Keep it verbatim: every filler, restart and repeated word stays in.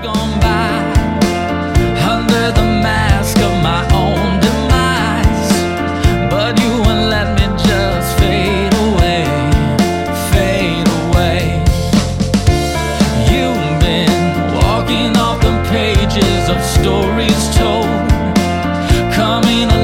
gone by, under the mask of my own demise, but you wouldn't let me just fade away, fade away. You've been walking off the pages of stories told, coming alive.